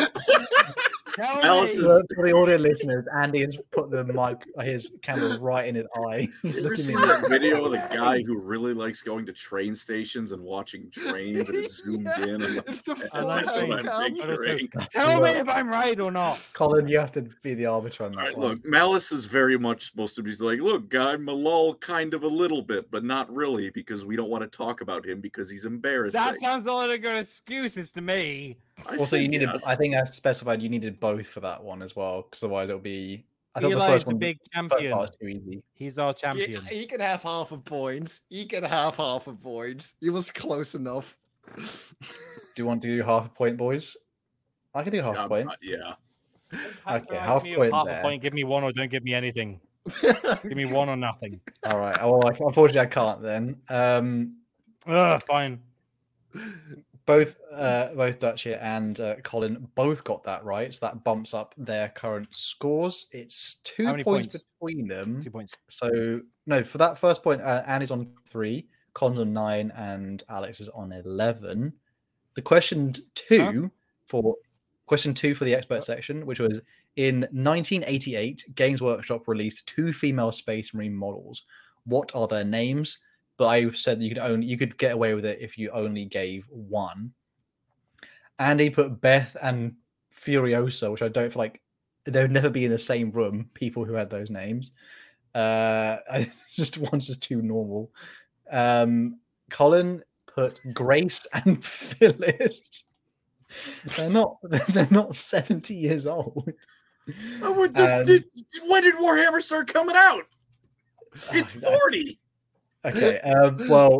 For the audio listeners, Andy has put his camera right in his eye. Have you ever seen that video of the guy who really likes going to train stations and watching trains and it's zoomed in? And that's what I'm picturing. Tell me if I'm right or not. Colin, you have to be the arbiter on that. Right, look, Malice is very much supposed to be like, look, guy, Malal kind of a little bit, but not really, because we don't want to talk about him because he's embarrassing. That sounds like a good excuses to me. Also, you needed. Yes. I think I specified you needed both for that one as well, because otherwise it'll be. I thought the first one, big champion. Was too easy. He's our champion. Yeah, he can have half a point. He was close enough. Do you want to do half a point, boys? I can do half a point. Yeah. Okay, half point. Half a point. Give me one or don't give me anything. Give me one or nothing. All right. Well, unfortunately, I can't then. Fine. Both Dutchie and Colin both got that right, so that bumps up their current scores. It's 2 points between them. 2 points. So no, for that first point, Andy's on 3, Colin's on 9, and Alex is on 11. The question two for the expert section, which was in 1988, Games Workshop released 2 female Space Marine models. What are their names? But I said that you could get away with it if you only gave one. Andy put Beth and Furiosa, which I don't feel like they would never be in the same room. People who had those names, one's just too normal. Colin put Grace and Phyllis. They're not 70 years old. When did Warhammer start coming out? It's 40. Okay, well,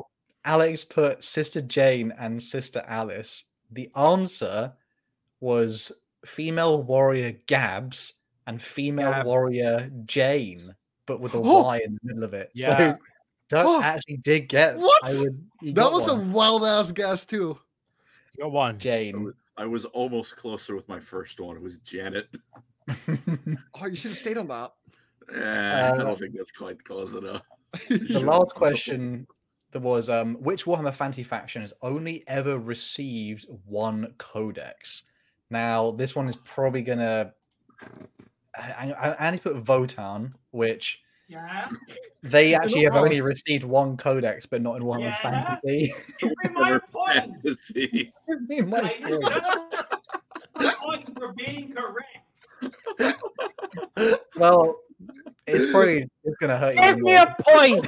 Alex put Sister Jane and Sister Alice. The answer was female warrior Gabs and female warrior Jane, but with a Y in the middle of it. Yeah. So Duck actually did get What? he That got was one. a wild ass guess too. You got one. Jane. I was almost closer with my first one. It was Janet. Oh, you should have stayed on that. I don't think that's quite close enough. The last question there was which Warhammer Fantasy faction has only ever received one codex? Now, this one is probably gonna I only put Votan, which they actually have only received one codex, but not in Warhammer Fantasy. Give me my point. Fantasy. Give me my point. Point for being correct. Well, it's gonna hurt you. Give me a point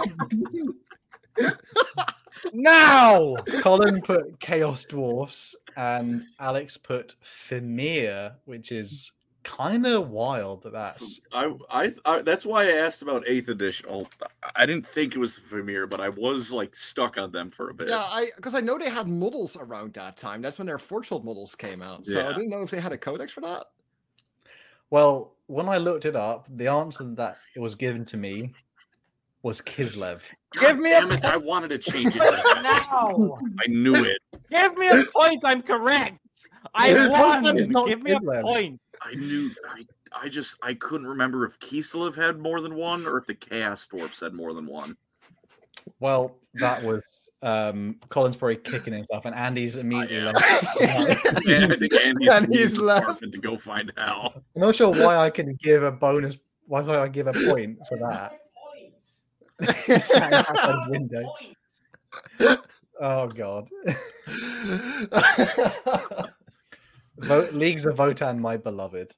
now. Colin put Chaos Dwarfs and Alex put Fimir, which is kind of wild. That's that's why I asked about 8th edition. I didn't think it was the Fimir, but I was like stuck on them for a bit. Yeah, because I know they had models around that time. That's when their Forgeworld models came out. So I didn't know if they had a codex for that. Well, when I looked it up, the answer that it was given to me was Kislev. Give me a point. I wanted to change it now. I knew it. Give me a point. I'm correct. I won. Give me a Kislev. point. I knew. I couldn't remember if Kislev had more than one or if the Chaos Dwarfs had more than one. Well, that was Colin's probably kicking himself, and Andy's immediately left. Yeah, I think Andy's left to go find Hal. I'm not sure why I can give a bonus. Why can't I give a point for that? Window. Oh god. Leagues of Votan, my beloved.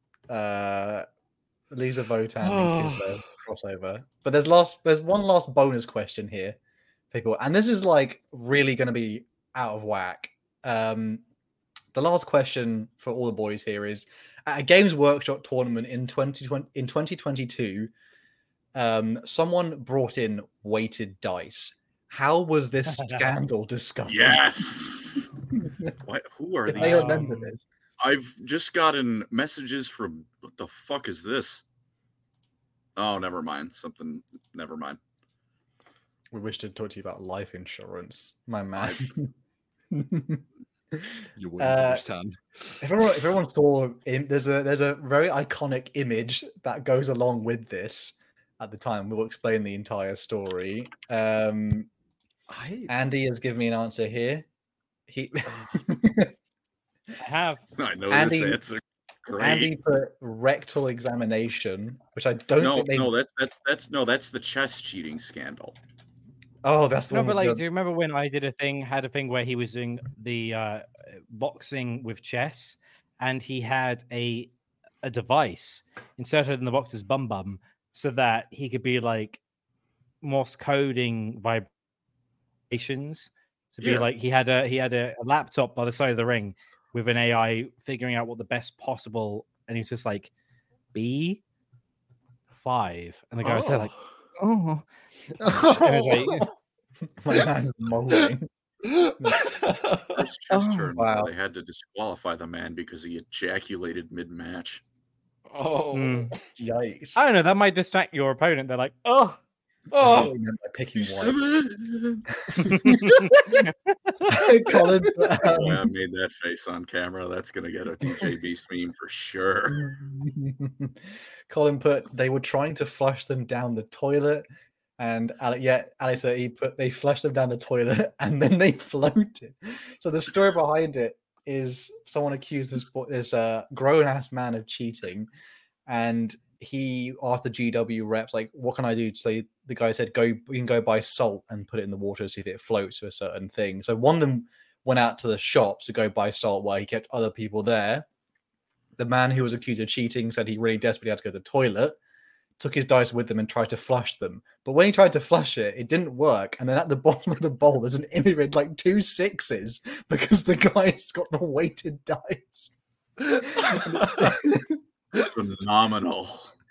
Leagues of Votan and Kislev crossover. But there's one last bonus question here, people, and this is like really going to be out of whack. The last question for all the boys here is: at a Games Workshop tournament in 2022, someone brought in weighted dice. How was this scandal discovered? Yes. What? Who are these? I remember this. I've just gotten messages from. What the fuck is this? Oh, never mind. Never mind. We wish to talk to you about life insurance, my man. You wouldn't understand. If everyone saw him, there's a very iconic image that goes along with this. At the time, we'll explain the entire story. Andy has given me an answer here. I know Andy, this answer. Great. Andy put rectal examination, which I don't think that's the chess cheating scandal. Oh, that's the no, one. but like, do you remember when I had a thing where he was doing the boxing with chess, and he had a device inserted in the boxer's bum so that he could be like Morse coding vibrations to be like he had a laptop by the side of the ring with an AI figuring out what the best possible, and he was just like B5, and the guy was there like, oh, and it was like, my hand's mumbling. First chess turn, wow. They had to disqualify the man because he ejaculated mid-match. Oh, yikes! I don't know. That might distract your opponent. They're like, oh. Picking Colin, I made that face on camera. That's gonna get a DJ Beast meme for sure. Colin put they were trying to flush them down the toilet, and Alex they flushed them down the toilet and then they floated. So the story behind it is someone accused this grown ass man of cheating, and he asked the GW reps, like, what can I do? So the guy said, you can go buy salt and put it in the water to see if it floats to a certain thing. So one of them went out to the shops to go buy salt while he kept other people there. The man who was accused of cheating said he really desperately had to go to the toilet, took his dice with them and tried to flush them. But when he tried to flush it, it didn't work. And then at the bottom of the bowl, there's an image with like 2 6s because the guy's got the weighted dice. Phenomenal.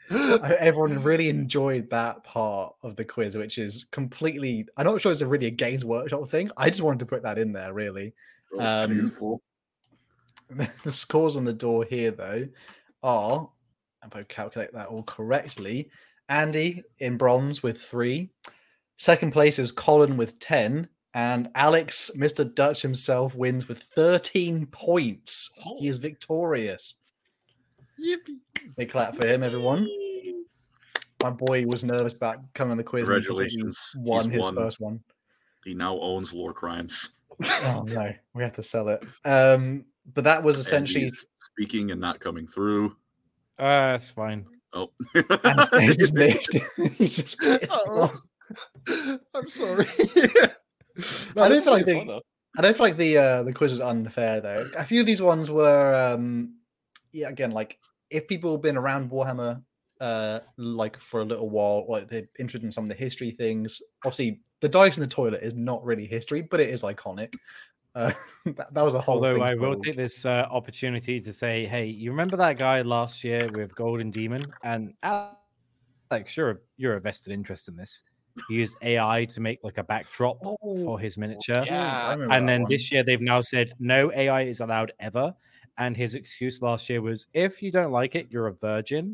Everyone really enjoyed that part of the quiz, which is completely. I'm not sure it's really a Games Workshop thing. I just wanted to put that in there, really. Beautiful. The scores on the door here, though, are, if I calculate that all correctly, Andy in bronze with 3. Second place is Colin with 10. And Alex, Mr. Dutch himself, wins with 13 points. He is victorious. Yippee. Big clap for him, everyone. My boy was nervous about coming on the quiz. Congratulations. And won his first one. He now owns Lore Crimes. Oh, no. We have to sell it. But that was essentially... speaking and not coming through. It's fine. Oh. He's just He's just pissed off. I'm sorry. I don't feel like the quiz is unfair though. A few of these ones were again, like if people have been around Warhammer like for a little while, like they're interested in some of the history things. Obviously, the dice in the toilet is not really history, but it is iconic. That was a whole Although thing. I will take this opportunity to say, hey, you remember that guy last year with Golden Demon? And Alex, you're a vested interest in this. He used AI to make like a backdrop for his miniature. Yeah, and then this year they've now said no AI is allowed ever. And his excuse last year was, if you don't like it, you're a virgin.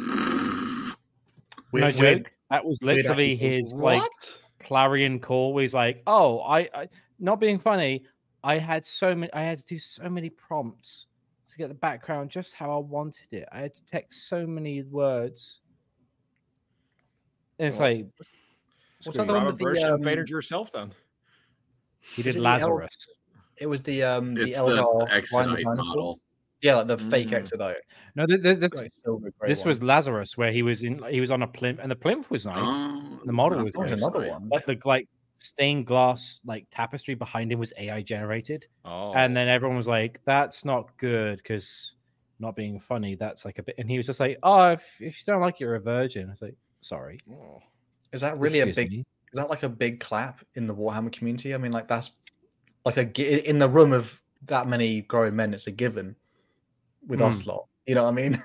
No joke. That was literally his like clarion call. Where he's like, "Oh, I not being funny. I had to do so many prompts to get the background just how I wanted it. I had to text so many words." And it's like, what's that the one with the invaded yourself then? He did Lazarus. It was the it's Eldar the Exodite model. Yeah, like the fake Exodite. No, this was Lazarus, where he was on a plinth, and the plinth was nice. The model was nice. Another one. But the like stained glass like tapestry behind him was AI generated. And then everyone was like, "That's not good," because not being funny, that's like a bit. And he was just like, "Oh, if you don't like it, you're a virgin." I was like, "Sorry." Is that really Is that like a big clap in the Warhammer community? I mean, like that's like in the room of that many grown men, it's a given. With us lot, you know what I mean?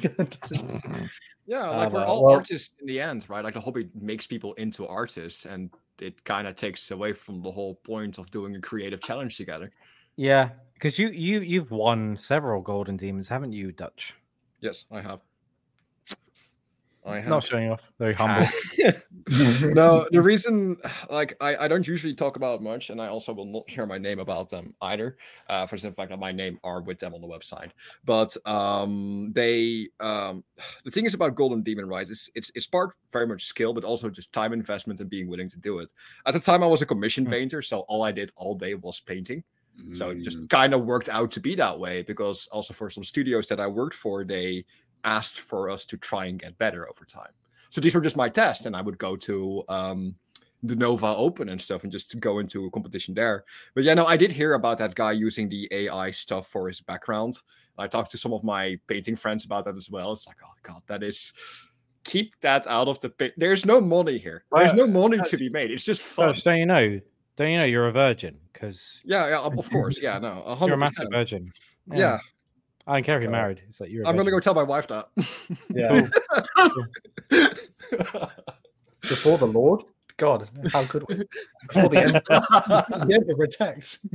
Yeah, like we're all artists in the end, right? Like the hobby makes people into artists, and it kind of takes away from the whole point of doing a creative challenge together. Yeah, because you've won several Golden Demons, haven't you, Dutch? Yes, I have. Not showing off. Very humble. No, the reason, like, I don't usually talk about it much, and I also will not share my name about them either. For the simple fact that my name are with them on the website. But the thing is about Golden Demon, right? It's part very much skill, but also just time investment and being willing to do it. At the time, I was a commission painter, so all I did all day was painting. So it just kind of worked out to be that way, because also for some studios that I worked for, they asked for us to try and get better over time. So these were just my tests, and I would go to the Nova Open and stuff and just go into a competition there. But yeah, no, I did hear about that guy using the AI stuff for his background. I talked to some of my painting friends about that as well. It's like, oh god, that is, keep that out of the pit. There's no money here. There's no money to be made. It's just fun. Don't you know you're a virgin? Because yeah, of course, yeah, no, 100%. You're a massive virgin. Yeah. I don't care if you're married. It's like I'm going to go tell my wife that. Yeah. Before the Lord? God, how could we? Before the Emperor protects.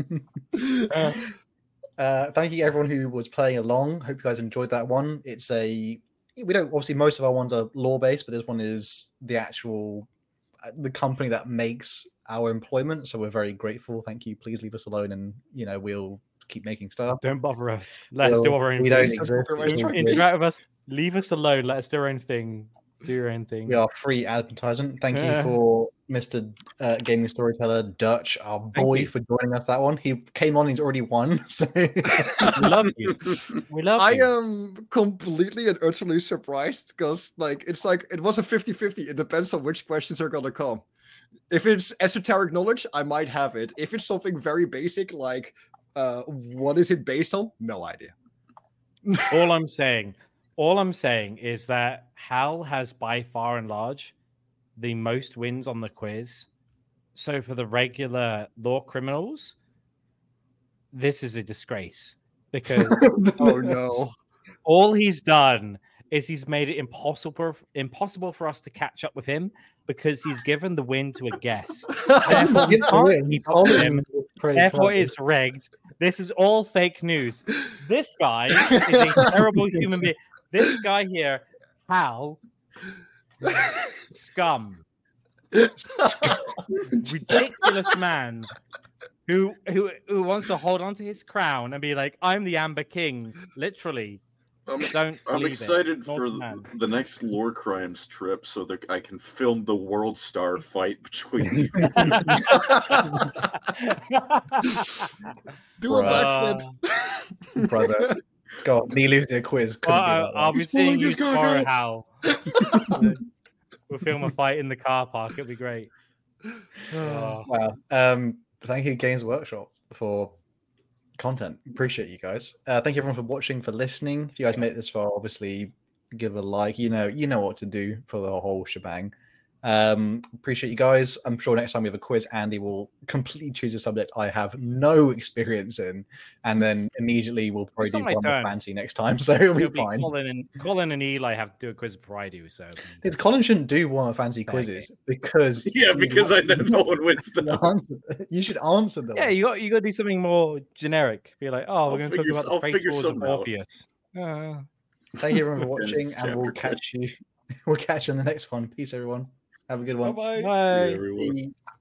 Thank you everyone who was playing along. Hope you guys enjoyed that one. Obviously most of our ones are lore based, but this one is the actual the company that makes our employment. So we're very grateful. Thank you. Please leave us alone, and we'll keep making stuff. Don't bother us. Let us do our own thing. Interact with us. Leave us alone. Let us do our own thing. Do your own thing. We are free advertisement. Thank you for Mr. Gaming Storyteller Dutch, our boy, for joining us that one. He came on, he's already won. So we love you. We love you. I am completely and utterly surprised because it was a 50-50. It depends on which questions are gonna come. If it's esoteric knowledge, I might have it. If it's something very basic like what is it based on? No idea. All I'm saying is that Hal has by far and large the most wins on the quiz. So for the regular law criminals, this is a disgrace because oh no, all he's done is he's made it impossible for us to catch up with him because he's given the win to a guest. Therefore, we can't keep up with him. Therefore, it's rigged. This is all fake news. This guy is a terrible human being. This guy here, Hal, scum, ridiculous man who wants to hold on to his crown and be like, "I'm the Amber King," literally. I'm excited for the next Lore Crimes trip so that I can film the World Star fight between you. Do a backflip. Brother. God, me losing a quiz. I'll be seeing you tomorrow, Hal. We'll film a fight in the car park. It'll be great. Wow. Thank you, Games Workshop, for content. Appreciate you guys. Thank you everyone for watching, for listening. If you guys made it this far, obviously give a like. You know what to do for the whole shebang. Appreciate you guys. I'm sure next time we have a quiz, Andy will completely choose a subject I have no experience in, and then immediately we'll probably do one more fancy next time, so it'll be fine. Colin and Eli have to do a quiz before I do, so Colin shouldn't do one of fancy quizzes because I know no one wins them. You should answer them. Yeah, you got to do something more generic. Be like, we're going to talk about the fate wars of Orpheus. Thank you everyone for watching, and we'll catch you. We'll catch you on the next one. Peace, everyone. Have a good one. Bye-bye. Bye. everyone.